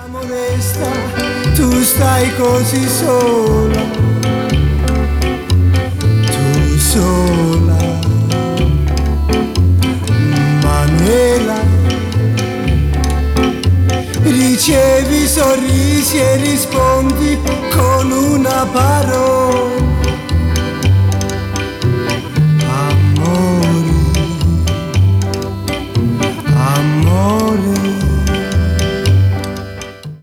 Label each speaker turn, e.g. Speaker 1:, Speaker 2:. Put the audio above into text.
Speaker 1: Modesta, tu stai così sola, tu sola, Manuela. Ricevi sorrisi e rispondi con una parola.